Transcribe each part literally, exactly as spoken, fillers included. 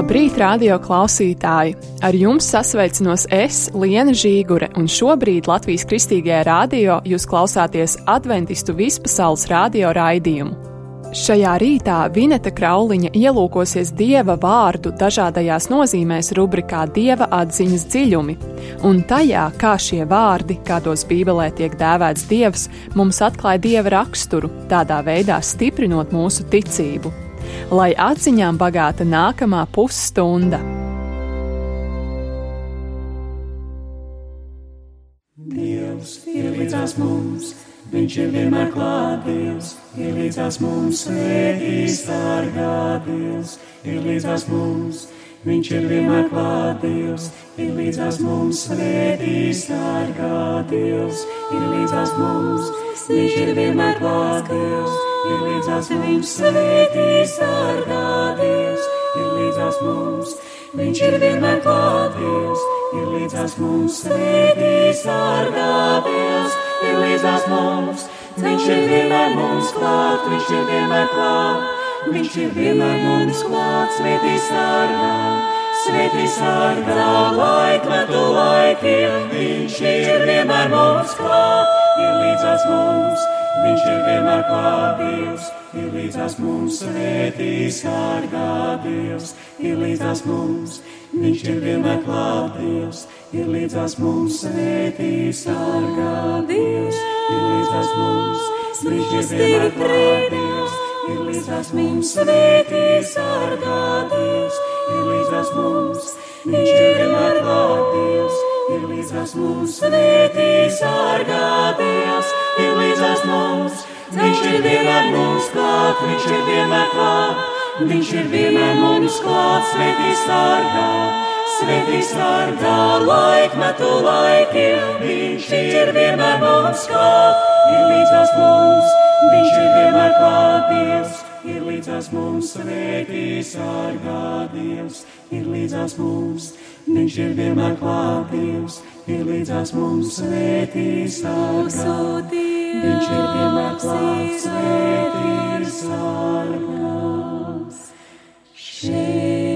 Labrīt, radio klausītāji! Ar jums sasveicinos es, Liena Žīgure, un šobrīd Latvijas Kristīgajā radio jūs klausāties Adventistu vispasaules radio raidījumu. Šajā rītā Vineta Krauliņa ielūkosies Dieva vārdu dažādajās nozīmēs rubrikā Dieva atziņas dziļumi, un tajā, kā šie vārdi, kādos Bībelē tiek dēvēts Dievs, mums atklāja Dieva raksturu, tādā veidā stiprinot mūsu ticību. Lai atziņām bagāta nākamā pusstunda. Dievs ir līdzās mums, Viņš ir vienmēr klāt, Dievs ir līdzās mums, svētī sargā, Dievs ir līdzās mums, Viņš ir vienmēr klāt, Dievs ir līdzās mums, svētī sargā, Dievs ir līdzās mums, Viņš ir vienmēr klāt, Dievs ir līdzās mums, svētī sargā, Dievs ir līdzās mums, Viņš ir vienmēr klāt, Dievs ir līdzās mums, svētī sargā, Dievs ir līdzās mums, Viņš ir vienmēr mums klāt, Viņš ir vienmēr klāt, Viņš ir vienmēr mums klāt, svētī sargā, svētī sargā, laikmetu laikiem, Viņš ir vienmēr mums klāt, ir līdzās mums, Viņš ir vienmēr klāt, Dievs ir līdzās mums, svētī sargā, Dievs ir līdzās mums, Viņš ir vienmēr klāt, Dievs ir līdzās mums, svētī sargā, Dievs ir līdzās mums, Viņš ir vienmēr klāt, Dievs ir līdzās mums, svētī sargā, Dievs ir līdzās mums, Viņš ir vienmēr klāt, Dievs ir līdzās mums, svētī sargā, Dievs ir līdzās mums, Viņš ir vienmēr mums klāt, Viņš ir vienmēr klāt, Viņš ir vienmēr mums klāt, svētī sargā, svētī sargā, laikmetu laikiem, Viņš ir vienmēr mums klāt, ir līdzās mums, Viņš ir vienmēr klāt, Dievs ir līdzās mums, svētī sargā, Dievs ir līdzās mums, Viņš ir vienmēr klāt, Dievs ir līdzās mums, svētī sargā, Viņš ir vienmēr klāt, svētī sargā. Šeit.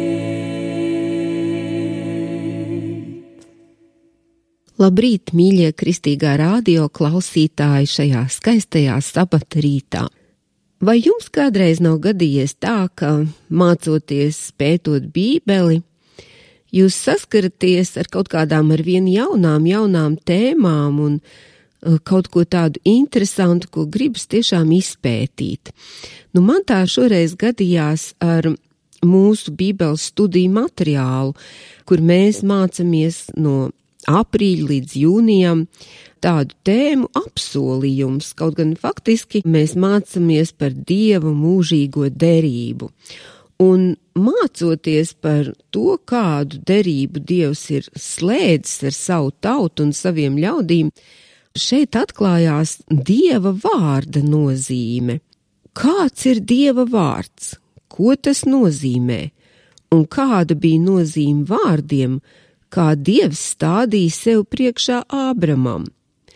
Labrīt, mīļie Kristīgā radio klausītāji šajā skaistajā sabata rītā. Vai jums kādreiz nav gadījies tā, ka mācoties, pētot Bībeli, jūs saskaraties ar kaut kādām ar vien jaunām, jaunām tēmām un kaut ko tādu interesantu, ko gribas tiešām izpētīt? Nu, man tā šoreiz gadījās ar mūsu Bībeles studiju materiālu, kur mēs mācamies no aprīļa līdz jūnijam tādu tēmu apsolījums, kaut gan faktiski mēs mācamies par Dieva mūžīgo derību. Un mācoties par to, kādu derību Dievs ir slēdzis ar savu tautu un saviem ļaudīm, šeit atklājās Dieva vārda nozīme. Kāds ir Dieva vārds? Ko tas nozīmē? Un kāda bija nozīme vārdiem, kā Dievs stādīja sev priekšā Ābramam?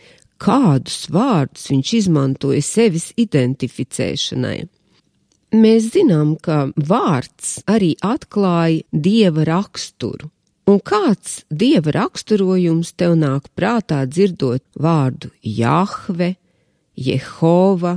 Kādus vārdus viņš izmantoja sevis identificēšanai? Mēs zinām, ka vārds arī atklāja Dieva raksturu. Un kāds Dieva raksturojums tev nāk prātā dzirdot vārdu Jahve, Jehova,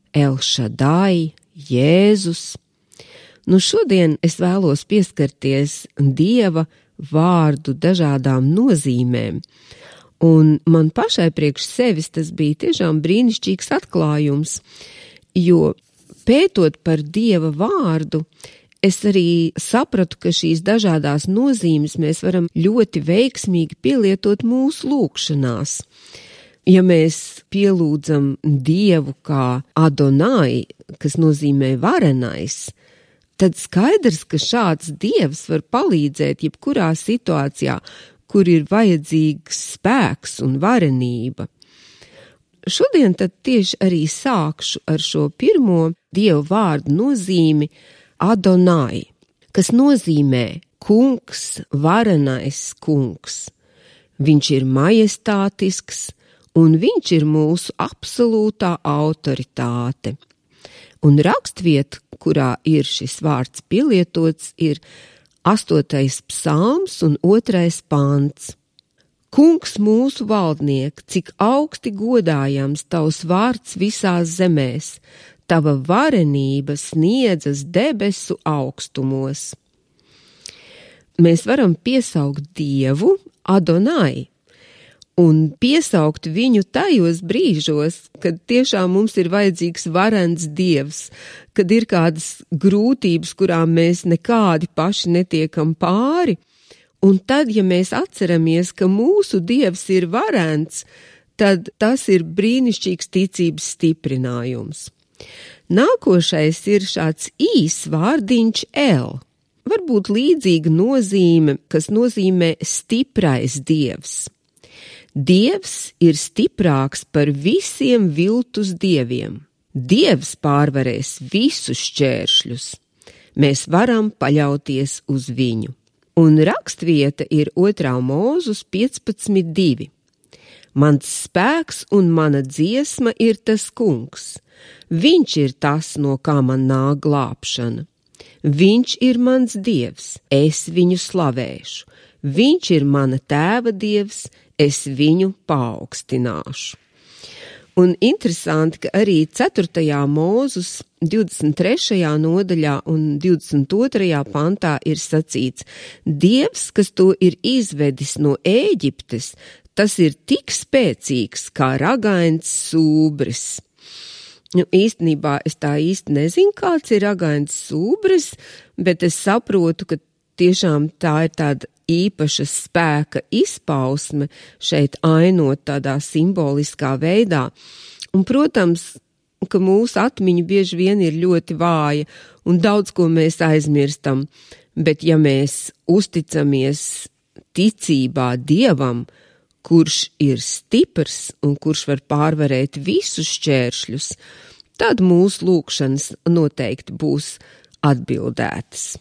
Elšadai, Jēzus? Nu šodien es vēlos pieskarties Dieva vārdu dažādām nozīmēm, un man pašai priekš sevis tas bija tiešām brīnišķīgs atklājums, jo pētot par Dieva vārdu, es arī sapratu, ka šīs dažādās nozīmes mēs varam ļoti veiksmīgi pielietot mūsu lūgšanās. Ja mēs pielūdzam Dievu kā Adonai, kas nozīmē varenais, tad skaidrs, ka šāds Dievs var palīdzēt jebkurā situācijā, kur ir vajadzīgs spēks un varenība. Šodien tad tieši arī sākšu ar šo pirmo Dieva vārdu nozīmi Adonai, kas nozīmē kungs, varenais kungs. Viņš ir majestātisks un viņš ir mūsu absolūtā autoritāte. Un rakstvieta, kurā ir šis vārds pielietots, ir Astotais psalms un otrais pants. Kungs mūsu valdniek, cik augsti godājams tavs vārds visās zemēs, tava varenība sniedzas debesu augstumos. Mēs varam piesaukt Dievu Adonai un piesaukt viņu tajos brīžos, kad tiešām mums ir vajadzīgs varens Dievs, kad ir kādas grūtības, kurām mēs nekādi paši netiekam pāri, un tad, ja mēs atceramies, ka mūsu Dievs ir varens, tad tas ir brīnišķīgs ticības stiprinājums. Nākošais ir šāds īs vārdiņš El. Varbūt līdzīga nozīme, kas nozīmē stiprais Dievs. Dievs ir stiprāks par visiem viltus dieviem. Dievs pārvarēs visus šķēršļus. Mēs varam paļauties uz viņu. Un rakstvieta ir otrā Mūzus piecpadsmit divi. Mans spēks un mana dziesma ir tas kungs. Viņš ir tas, no kā man nāk glābšana. Viņš ir mans Dievs, es viņu slavēšu. Viņš ir mana tēva Dievs, es viņu paaugstināšu. Un interesanti, ka arī ceturtajā Mūzus divdesmit trešajā nodaļā un divdesmit otrajā pantā ir sacīts: Dievs, kas to ir izvedis no Ēģiptes, tas ir tik spēcīgs kā ragains sūbris. Nu, īstenībā es tā īsti nezinu, kāds ir ragains sūbris, bet es saprotu, ka tiešām tā ir tāda īpaša spēka izpausme šeit ainot tādā simboliskā veidā. Un, protams, ka mūsu atmiņa bieži vien ir ļoti vāja un daudz ko mēs aizmirstam, bet ja mēs uzticamies ticībā Dievam, kurš ir stiprs un kurš var pārvarēt visus šķēršļus, tad mūsu lūkšanas noteikti būs atbildētas.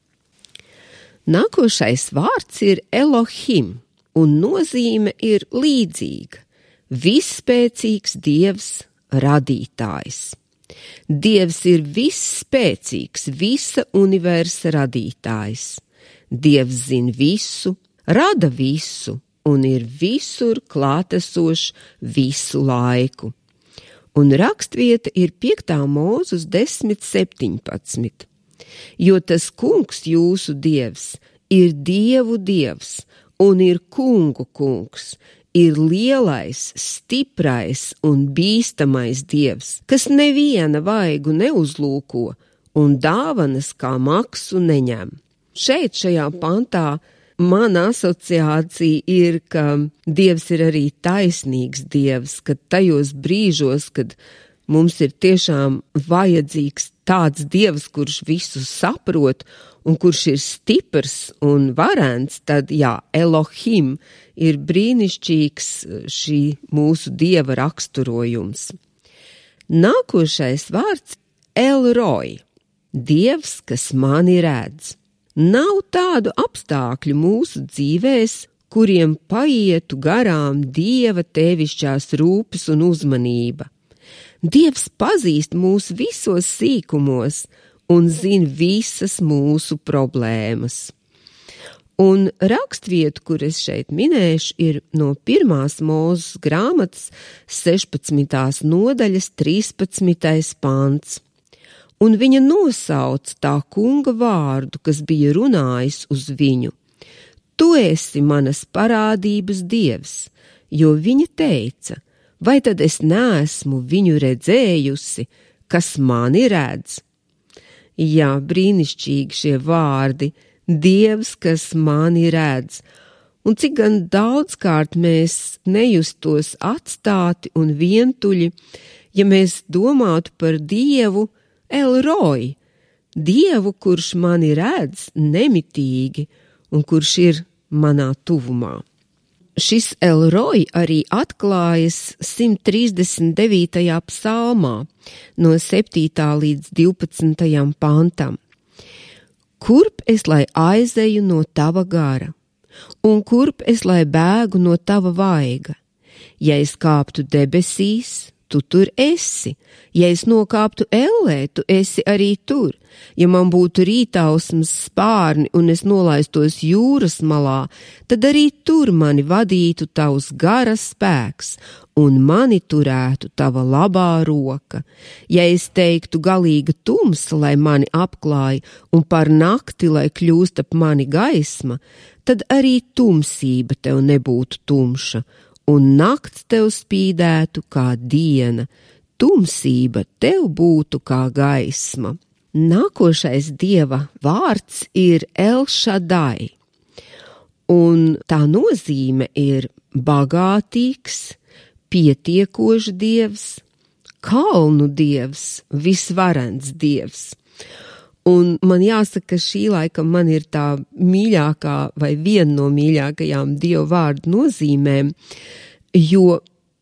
Nākošais vārds ir Elohim, un nozīme ir līdzīga. Visspēcīgs Dievs, radītājs. Dievs ir visspēcīgs, visa universa radītājs. Dievs zina visu, rada visu un ir visur klātesošs visu laiku. Un rakstvieta ir piektā Mūzus desmit septiņpadsmit. Jo tas kungs jūsu Dievs ir Dievu Dievs un ir kungu kungs, ir lielais, stiprais un bīstamais Dievs, kas neviena vaigu neuzlūko un dāvanas kā maksu neņem. Šeit šajā pantā mana asociācija ir, ka Dievs ir arī taisnīgs Dievs, ka tajos brīžos, kad mums ir tiešām vajadzīgs tāds Dievs, kurš visu saprot un kurš ir stiprs un varens, tad jā, Elohim ir brīnišķīgs šī mūsu Dieva raksturojums. Nākošais vārds Elroi, Dievs, kas mani redz. Nav tādu apstākļu mūsu dzīvēs, kuriem paietu garām Dieva tevišķās rūpes un uzmanība. Dievs pazīst mūs visos sīkumos un zina visas mūsu problēmas. Un rakstvietu, kur es šeit minēšu, ir no pirmās Mūzes grāmatas sešpadsmitās nodaļas trīspadsmitais pants. Un viņa nosauc tā kunga vārdu, kas bija runājis uz viņu. Tu esi manas parādības Dievs, jo viņa teica: vai tad es neesmu viņu redzējusi, kas mani redz? Jā, brīnišķīgi šie vārdi, Dievs, kas mani redz. Un cik gan daudzkārt mēs nejustos atstāti un vientuļi, ja mēs domātu par Dievu Elroi, Dievu, kurš mani redz nemitīgi un kurš ir manā tuvumā. Šis Elroi arī atklājas simt trīsdesmit devītajā psalmā no septītā līdz divpadsmitajam pantam. Kurp es lai aizeju no tava gara, un kurp es lai bēgu no tava vaiga? Ja es kāptu debesīs, tu tur esi. Ja es nokāptu ellē, tu esi arī tur. Ja man būtu rītausmas spārni un es nolaistos jūras malā, tad arī tur mani vadītu tavs garas spēks un mani turētu tava labā roka. Ja es teiktu galīga tumsa, lai mani apklāj, un par nakti, lai kļūst ap mani gaisma, tad arī tumsība tev nebūtu tumša, un nakts tev spīdētu kā diena, tumsība tev būtu kā gaisma. Nākošais Dieva vārds ir El Shaddai, un tā nozīme ir bagātīgs, pietiekošs Dievs, kalnu Dievs, visvarens Dievs. Un man jāsaka, ka šī laikam man ir tā mīļākā vai viena no mīļākajām Dieva vārdu nozīmēm, jo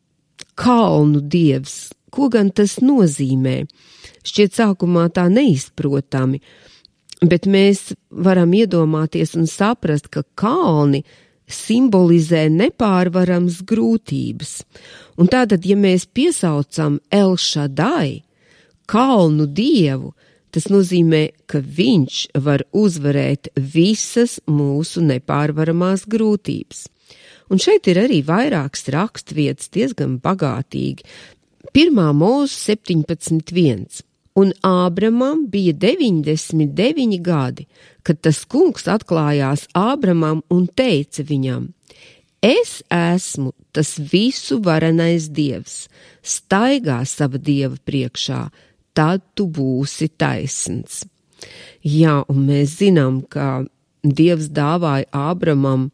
kalnu Dievs, ko gan tas nozīmē? Šķiet sākumā tā neizprotami, bet mēs varam iedomāties un saprast, ka kalni simbolizē nepārvarams grūtības. Un tātad, ja mēs piesaucam El Shaddai, kalnu Dievu, tas nozīmē, ka viņš var uzvarēt visas mūsu nepārvaramās grūtības. Un šeit ir arī vairākas rakstvietas diezgan bagātīgi. Pirmā mūzu septiņpadsmit viens. Un Ābramam bija deviņdesmit deviņi gadi, kad tas kungs atklājās Ābramam un teica viņam: Es esmu tas visu varenais Dievs, staigā sava Dieva priekšā, tad tu būsi taisns. Jā, un mēs zinām, ka Dievs dāvāja Ābramam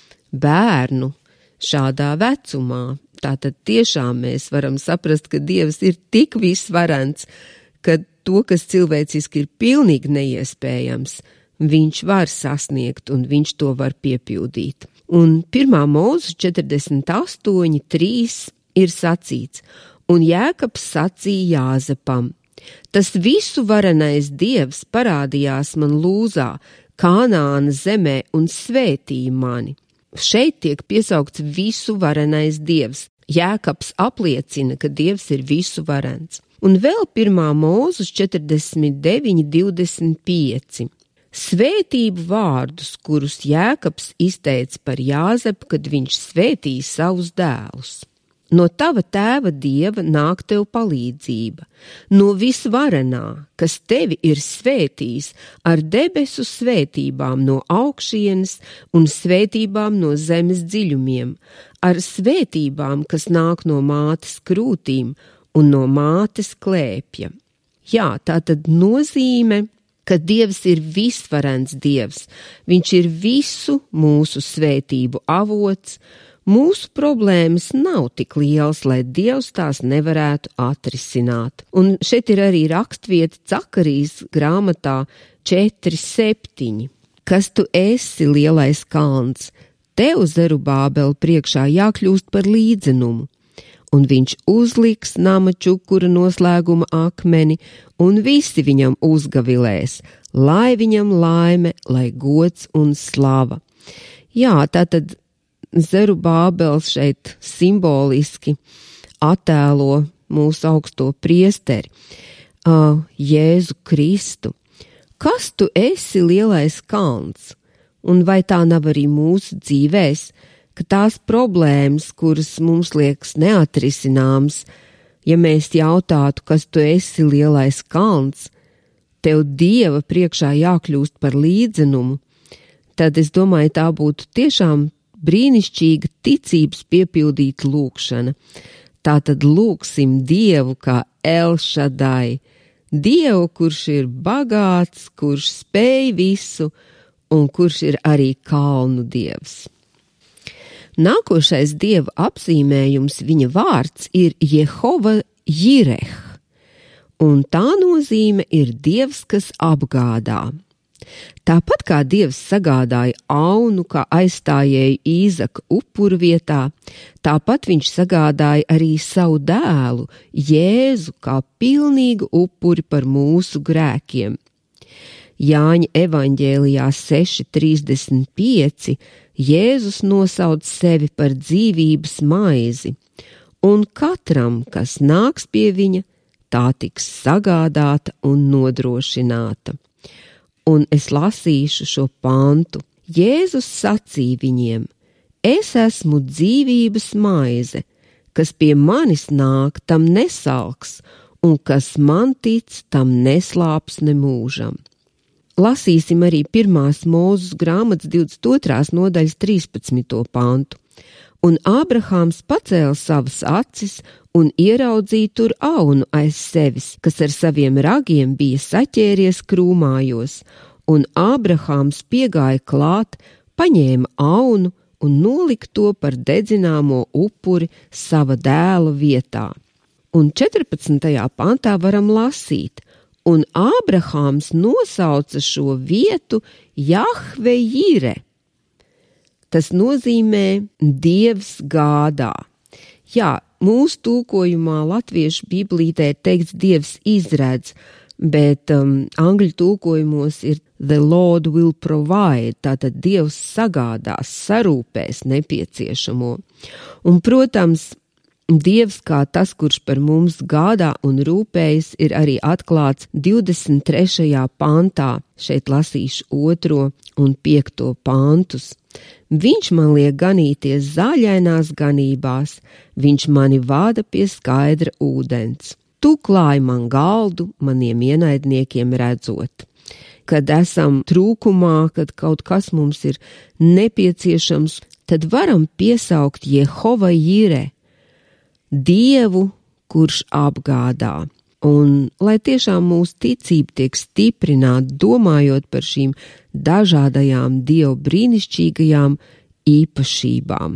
bērnu šādā vecumā. Tātad tiešām mēs varam saprast, ka Dievs ir tik visvarens, ka to, kas cilvēciski ir pilnīgi neiespējams, viņš var sasniegt un viņš to var piepildīt. Un pirmā mūzu četrdesmit astoņi trīs ir sacīts, un Jēkabs sacīja Jāzepam: Tas visu varenais Dievs parādījās man Lūzā, Kanāna zemē, un svētīja mani. Šeit tiek piesaukts visu varenais Dievs. Jēkabs apliecina, ka Dievs ir visu varens. Un vēl pirmā mūzus četrdesmit deviņi divdesmit pieci. Svētību vārdus, kurus Jēkabs izteica par Jāzepu, kad viņš svētīja savus dēlus. No tava tēva Dieva nāk tev palīdzība, no visvarenā, kas tevi ir svētījis ar debesu svētībām no augšienes un svētībām no zemes dziļumiem, ar svētībām, kas nāk no mātes krūtīm un no mātes klēpja. Jā, tā tad nozīme, ka Dievs ir visvarens Dievs, viņš ir visu mūsu svētību avots. Mūsu problēmas nav tik lielas, lai Dievs tās nevarētu atrisināt. Un šeit ir arī rakstvieta Cakarijas grāmatā četri septiņi. Kas tu esi, lielais kalns? Tev, Zerubābel, priekšā jākļūst par līdzenumu. Un viņš uzliks nama čukura noslēguma akmeni, un visi viņam uzgavilēs, lai viņam laime, lai gods un slava. Jā, tātad Zerubābels šeit simboliski attēlo mūsu augsto priesteri, uh, Jēzu Kristu. Kas tu esi, lielais kalns? Un vai tā nav arī mūsu dzīvēs, ka tās problēmas, kuras mums liekas neatrisināmas, ja mēs jautātu, kas tu esi, lielais kalns, tev Dieva priekšā jākļūst par līdzenumu, tad es domāju, tā būtu tiešām brīnišķīga ticības piepildīta lūkšana. Tātad lūksim Dievu kā El Shaddai, Dievu, kurš ir bagāts, kurš spēj visu un kurš ir arī kalnu Dievs. Nākošais Dieva apzīmējums, viņa vārds ir Jehova Jireh, un tā nozīme ir Dievs, kas apgādā. Tāpat kā Dievs sagādāja aunu, kā aizstājēju Īzaka upuru vietā, tāpat viņš sagādāja arī savu dēlu, Jēzu, kā pilnīgu upuri par mūsu grēkiem. Jāņa evaņģēlijā seši trīsdesmit pieci Jēzus nosauc sevi par dzīvības maizi, un katram, kas nāks pie viņa, tā tiks sagādāta un nodrošināta. Un es lasīšu šo pantu. Jēzus sacīja viņiem: es esmu dzīvības maize, kas pie manis nāk, tam nesalks, un kas man tic, tam neslāps nemūžam. Lasīsim arī pirmās Mūzes grāmatas divdesmit otrās nodaļas trīspadsmito pantu. Un Ābrahāms pacēla savas acis un ieraudzīja tur aunu aiz sevis, kas ar saviem ragiem bija saķēries krūmājos, un Ābrahāms piegāja klāt, paņēma aunu un nolika to par dedzināmo upuri sava dēla vietā. Un četrpadsmitajā pantā varam lasīt: un Ābrahāms nosauca šo vietu Jahve Jire. Tas nozīmē Dievs gādā. Jā, mūsu tūkojumā latviešu biblītē ir teikts Dievs izredz, bet um, angļu tūkojumos ir The Lord will provide, tātad Dievs sagādās, sarūpēs nepieciešamo. Un, protams, Dievs kā tas, kurš par mums gādā un rūpējas, ir arī atklāts divdesmit trešajā pantā. Šeit lasīšu otro un piekto pantus. Viņš man liek ganīties zaļainās ganībās, viņš mani vada pie skaidra ūdens. Tu klāji man galdu maniem ienaidniekiem redzot. Kad esam trūkumā, kad kaut kas mums ir nepieciešams, tad varam piesaukt Jehova Jire, Dievu, kurš apgādā. Un lai tiešām mūsu ticība tiek stiprināta, domājot par šīm dažādajām Dieva brīnišķīgajām īpašībām.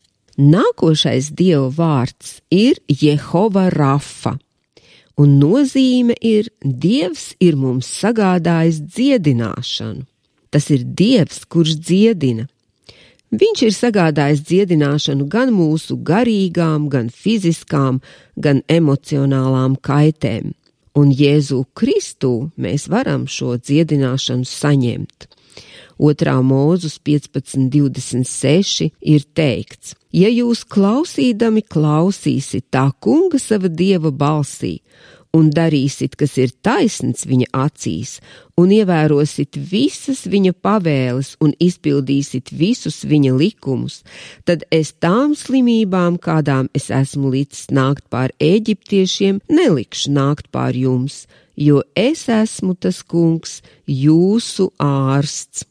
Nākošais Dieva vārds ir Jehova Rafa, un nozīme ir: Dievs ir mums sagādājis dziedināšanu. Tas ir Dievs, kurš dziedina. Viņš ir sagādājis dziedināšanu gan mūsu garīgām, gan fiziskām, gan emocionālām kaitēm. Un Jēzu Kristu mēs varam šo dziedināšanu saņemt. Otrā Mūzes piecpadsmit divdesmit seši ir teikts: ja jūs klausīdami klausīsit tā kunga sava Dieva balsī, un darīsit, kas ir taisns viņa acīs, un ievērosit visas viņa pavēles un izpildīsit visus viņa likumus, tad es tām slimībām, kādām es esmu licis nākt pār eģiptiešiem, nelikšu nākt pār jums, jo es esmu tas kungs, jūsu ārsts.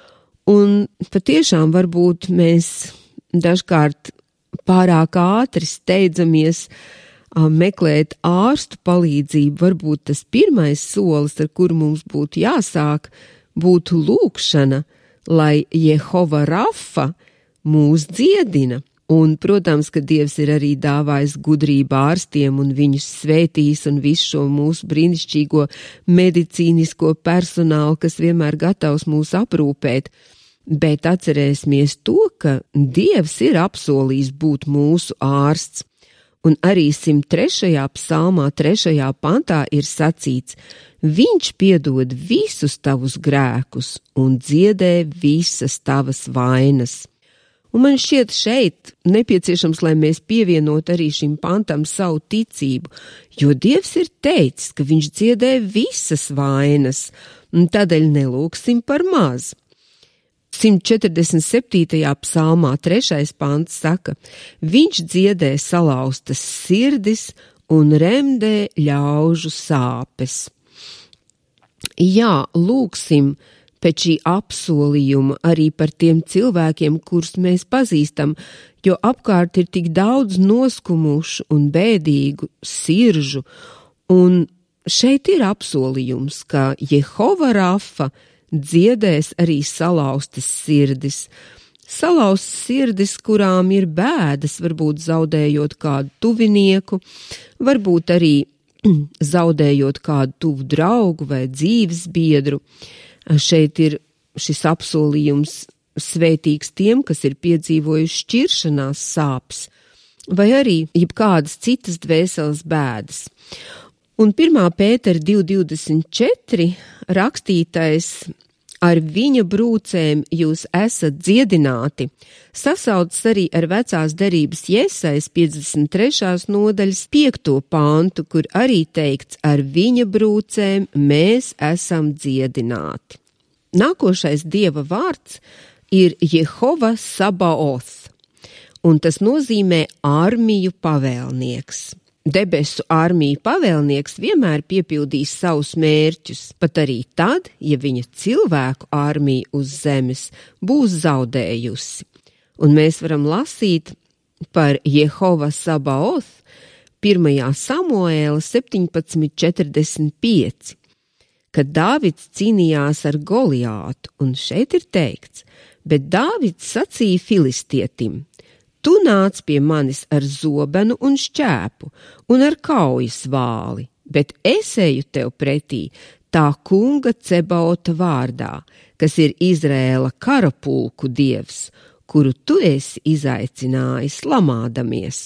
Un patiešām varbūt mēs dažkārt pārāk ātri steidzamies meklēt ārstu palīdzību. Varbūt tas pirmais solis, ar kuru mums būtu jāsāk, būtu lūkšana, lai Jehova Rafa mūs dziedina. Un, protams, ka Dievs ir arī dāvājis gudrību ārstiem un viņus svētījis un visu šo mūsu brīnišķīgo medicīnisko personālu, kas vienmēr gatavs mūs aprūpēt. Bet atcerēsimies to, ka Dievs ir apsolījis būt mūsu ārsts. Un arī simt trešajā psalmā, trešajā pantā ir sacīts: viņš piedod visus tavus grēkus un dziedē visas tavas vainas. Un man šķiet šeit nepieciešams, lai mēs pievienot arī šim pantam savu ticību, jo Dievs ir teicis, ka viņš dziedē visas vainas, un tādēļ nelūksim par maz. simt četrdesmit septītajā psalmā trešais pants saka: viņš dziedē salauztas sirdis un remdē ļaužu sāpes. Jā, lūksim pēc šī apsolījuma arī par tiem cilvēkiem, kurus mēs pazīstam, jo apkārt ir tik daudz noskumušu un bēdīgu siržu, un šeit ir apsolījums, ka Jehova Rafa dziedēs arī salauztas sirdis. Salauztas sirdis, kurām ir bēdas, varbūt zaudējot kādu tuvinieku, varbūt arī zaudējot kādu tuvu draugu vai dzīves biedru. Šeit ir šis apsolījums svētīgs tiem, kas ir piedzīvojuši šķiršanās sāpes, vai arī jebkādas citas dvēseles bēdas. Un pirmā Pētera divi divdesmit četri rakstītais ar viņa brūcēm jūs esat dziedināti, sasaucas arī ar vecās derības Jesajas piecdesmit trešās nodaļas piekto pantu, kur arī teikts, ar viņa brūcēm mēs esam dziedināti. Nākošais Dieva vārds ir Jehova Sabaoth, un tas nozīmē armiju pavēlnieks. Debesu armiju pavēlnieks vienmēr piepildīs savus mērķus, pat arī tad, ja viņa cilvēku armija uz zemes būs zaudējusi. Un mēs varam lasīt par Jehova Sabaoth pirmajā Samuēla septiņpadsmit četrdesmit pieci, kad Dāvids cīnījās ar Goliātu, un šeit ir teikts, bet Dāvids sacīja filistietim, tu nāc pie manis ar zobenu un šķēpu un ar kaujas vāli, bet es eju tev pretī tā kunga Cebaota vārdā, kas ir Izraēla karapulku dievs, kuru tu esi izaicinājis lamādamies.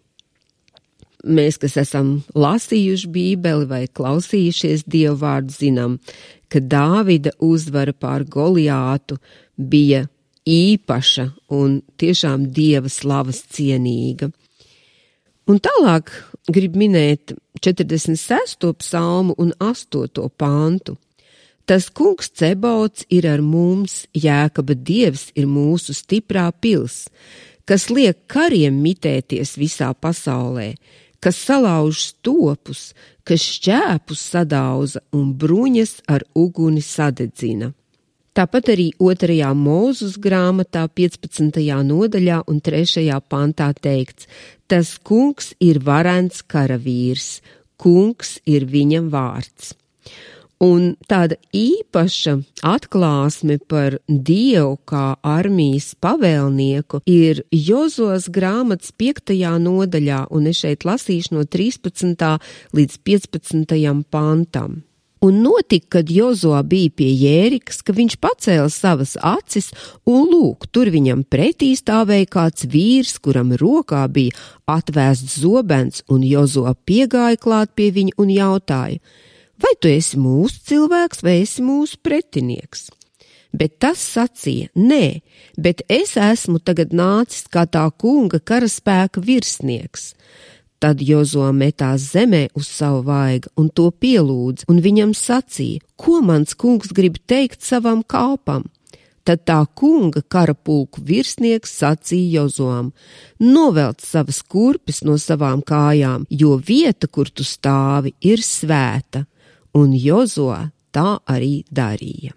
Mēs, kas esam lasījuši Bībeli vai klausījušies Dievu vārdu, zinām, ka Dāvida uzvara pār Goliātu bija īpaša un tiešām Dieva slavas cienīga. Un tālāk grib minēt četrdesmit sesto psalmu un astoto pantu. Tas kungs Cebaots ir ar mums, Jēkaba Dievs ir mūsu stiprā pils, kas liek kariem mitēties visā pasaulē, kas salauž stopus, kas šķēpus sadauza un bruņas ar uguni sadedzina. Tāpat arī otrajā Mūzus grāmatā piecpadsmitajā nodaļā un trešajā pantā teikts, tas kungs ir varens karavīrs, kungs ir viņa vārds. Un tāda īpaša atklāsme par Dievu kā armijas pavēlnieku ir Jozos grāmatas piektajā nodaļā, un es šeit lasīšu no trīspadsmitā līdz piecpadsmitajam pantam. Un notika, kad Jozo bija pie Jērikas, ka viņš pacēla savas acis, un lūk, tur viņam pretī stāvēja kāds vīrs, kuram rokā bija atvēsts zobens, un Jozo piegāja klāt pie viņa un jautāja, vai tu esi mūsu cilvēks, vai esi mūsu pretinieks? Bet tas sacīja, nē, bet es esmu tagad nācis kā tā kunga karaspēka virsnieks. Tad Jozo metās zemē uz savu vaigu un to pielūdza, un viņam sacīja, ko mans kungs grib teikt savam kalpam? Tad tā kunga karapulku virsnieks sacīja Jozoam, novelc savas kurpes no savām kājām, jo vieta, kur tu stāvi, ir svēta, un Jozo tā arī darīja.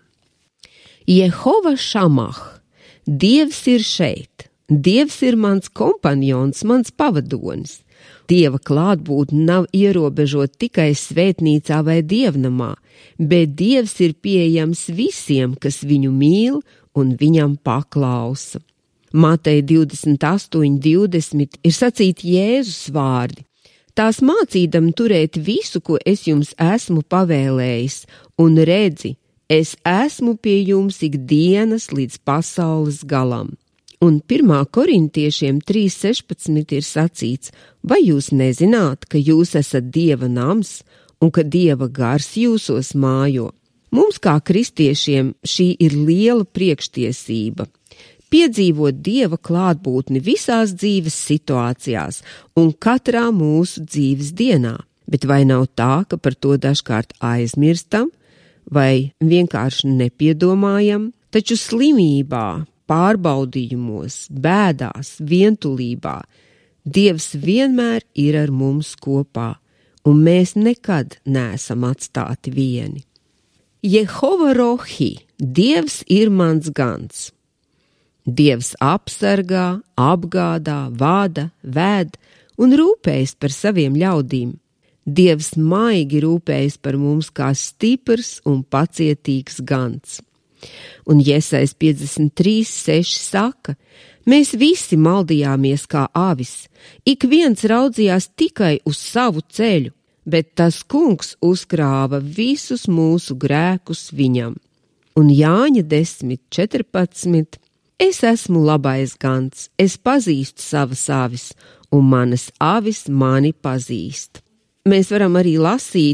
Jehova Šamah, Dievs ir šeit, Dievs ir mans kompanjons, mans pavadonis. Dieva klātbūtne nav ierobežot tikai svētnīcā vai dievnamā, bet Dievs ir pieejams visiem, kas viņu mīl un viņam paklausa. Mateja divdesmit astoņi divdesmit ir sacīti Jēzus vārdi. Tās mācīdam turēt visu, ko es jums esmu pavēlējis, un redzi, es esmu pie jums ikdienas līdz pasaules galam. Un pirmā korintiešiem trīs sešpadsmit ir sacīts, vai jūs nezināt, ka jūs esat Dieva nams un ka Dieva gars jūsos mājo? Mums kā kristiešiem šī ir liela priekštiesība. Piedzīvot Dieva klātbūtni visās dzīves situācijās un katrā mūsu dzīves dienā, bet vai nav tā, ka par to dažkārt aizmirstam vai vienkārši nepiedomājam, taču slimībā, pārbaudījumos, bēdās, vientulībā, Dievs vienmēr ir ar mums kopā, un mēs nekad neesam atstāti vieni. Jehova Rohi, Dievs ir mans gans. Dievs apsargā, apgādā, vada, ved un rūpējas par saviem ļaudīm. Dievs maigi rūpējas par mums kā stiprs un pacietīgs gans. Un Jesais piecdesmit trīs seši saka, mēs visi maldījāmies kā avis, ik viens raudzījās tikai uz savu ceļu, bet tas kungs uzkrāva visus mūsu grēkus viņam. Un Jāņa desmit četrpadsmit, es esmu labais gans, es pazīstu savas avis, un manas avis mani pazīst. Mēs varam arī lasīt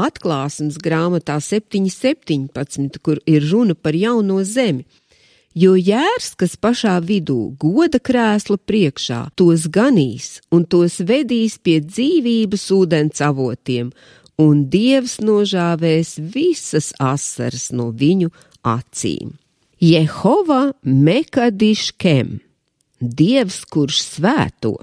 Atklāsmes grāmatā septiņi septiņpadsmit, kur ir runa par jauno zemi. Jo jērs, kas pašā vidū goda krēsla priekšā, tos ganīs un tos vedīs pie dzīvības ūdens avotiem, un Dievs nožāvēs visas asaras no viņu acīm. Jehova mekadiškem, Dievs, kurš svēto.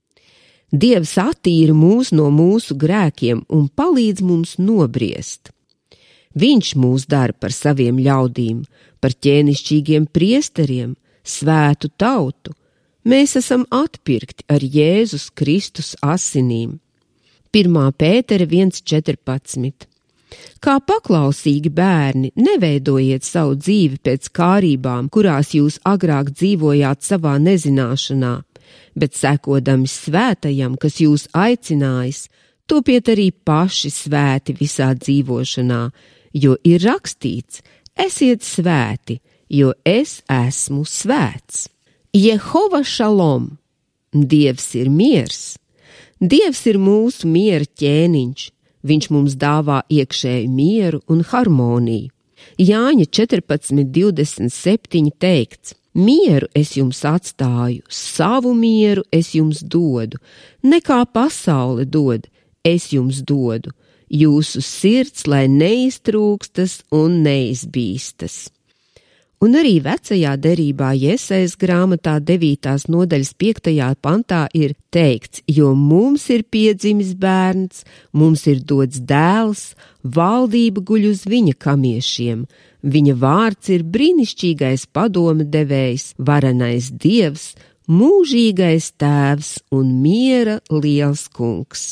Dievs attīra mūs no mūsu grēkiem un palīdz mums nobriest. Viņš mūs dara par saviem ļaudīm, par ķēnišķīgiem priesteriem, svētu tautu. Mēs esam atpirkti ar Jēzus Kristus asinīm. pirmā Pētera viens četrpadsmit. Kā paklausīgi bērni, neveidojiet savu dzīvi pēc kārībām, kurās jūs agrāk dzīvojāt savā nezināšanā, bet sekodami svētajam, kas jūs aicinājis, topiet arī paši svēti visā dzīvošanā, jo ir rakstīts: esiet svēti, jo es esmu svēts. Jehova šalom, Dievs ir miers. Dievs ir mūsu miera ķēniņš. Viņš mums dāvā iekšēju mieru un harmoniju. Jāņa četrpadsmit divdesmit septiņi teikts: mieru es jums atstāju, savu mieru es jums dodu, nekā pasaule dod, es jums dodu, jūsu sirds, lai neiztrūkstas un neizbīstas. Un arī vecajā derībā Jesajas grāmatā devītās nodaļas piektajā pantā ir teikts: jo mums ir piedzimis bērns, mums ir dots dēls, valdība guļ uz viņa kamiešiem, viņa vārds ir brīnišķīgais padome devējs, varenais Dievs, mūžīgais tēvs un miera liels kungs.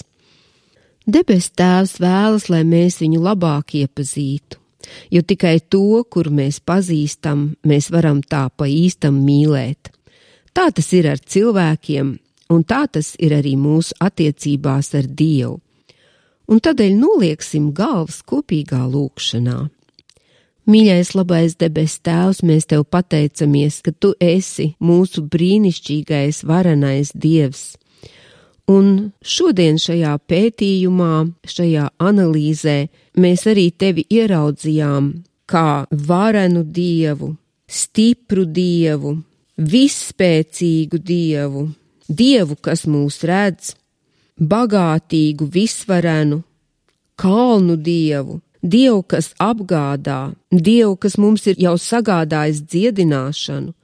Debes Tēvs vēlas, lai mēs viņu labāk iepazītu, jo tikai to, kur mēs pazīstam, mēs varam tā pa īstam mīlēt. Tā tas ir ar cilvēkiem, un tā tas ir arī mūsu attiecībās ar Dievu. Un tādēļ nolieksim galvas kopīgā lūkšanā. Mīļais labais debes Tēvs, mēs Tev pateicamies, ka Tu esi mūsu brīnišķīgais varenais Dievs. Un šodien šajā pētījumā, šajā analīzē, mēs arī Tevi ieraudzījām kā varenu Dievu, stipru Dievu, visspēcīgu Dievu, Dievu, kas mūs redz, bagātīgu, visvarenu, kalnu Dievu, Dievu, kas apgādā, Dievu, kas mums ir jau sagādājis dziedināšanu.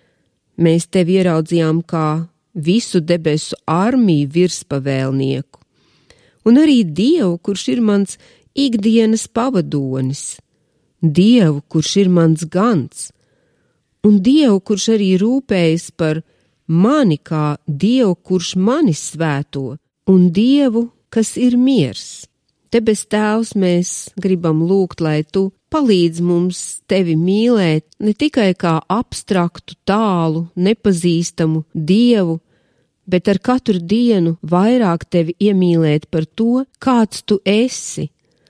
Mēs Tevi ieraudzījām kā visu debesu armiju virspavēlnieku, un arī Dievu, kurš ir mans ikdienas pavadonis, Dievu, kurš ir mans gans, un Dievu, kurš arī rūpējas par mani kā Dievu, kurš mani svēto, un Dievu, kas ir miers. Debes Tēvs, mēs gribam lūgt, lai Tu palīdz mums Tevi mīlēt ne tikai kā abstraktu, tālu, nepazīstamu Dievu, bet ar katru dienu vairāk Tevi iemīlēt par to, kāds Tu esi.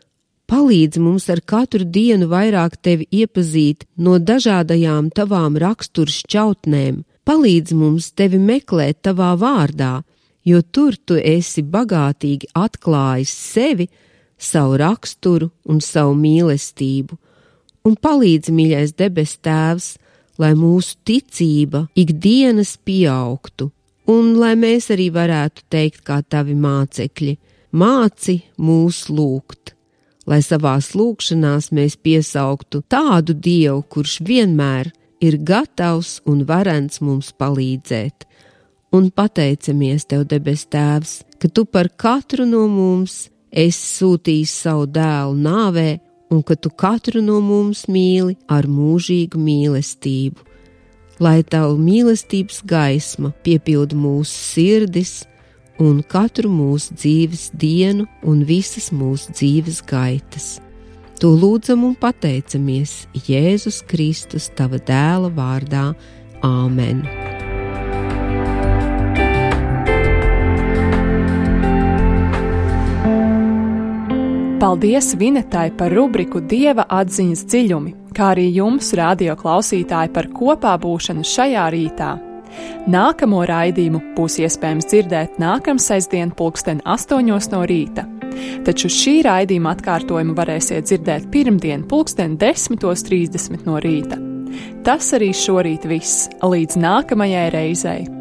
Palīdz mums ar katru dienu vairāk Tevi iepazīt no dažādajām Tavām raksturu šķautnēm. Palīdz mums Tevi meklēt Tavā vārdā, jo tur Tu esi bagātīgi atklājis sevi, savu raksturu un savu mīlestību. Un palīdz, mīļais debes Tēvs, lai mūsu ticība ikdienas pieaugtu, un lai mēs arī varētu teikt kā Tavi mācekļi: māci mūs lūgt, lai savās lūgšanās mēs piesauktu tādu Dievu, kurš vienmēr ir gatavs un varens mums palīdzēt. Un pateicamies Tev, debes Tēvs, ka Tu par katru no mums esi sūtījis savu dēlu nāvē, un ka Tu katru no mums mīli ar mūžīgu mīlestību. Lai Tavu mīlestības gaisma piepilda mūsu sirdis un katru mūsu dzīves dienu un visas mūsu dzīves gaitas. To lūdzam un pateicamies Jēzus Kristus Tava dēla vārdā. Āmen! Paldies Vinetai par rubriku Dieva atziņas dziļumi, kā arī jums, radio klausītāji, par kopā būšanu šajā rītā. Nākamo raidījumu būs iespējams dzirdēt nākamsestdien pulksten astoņos no rīta. Taču šī raidījuma atkārtojumu varēsiet dzirdēt pirmdien pulksten desmitos trīsdesmit no rīta. Tas arī šorīt viss. Līdz nākamajai reizei!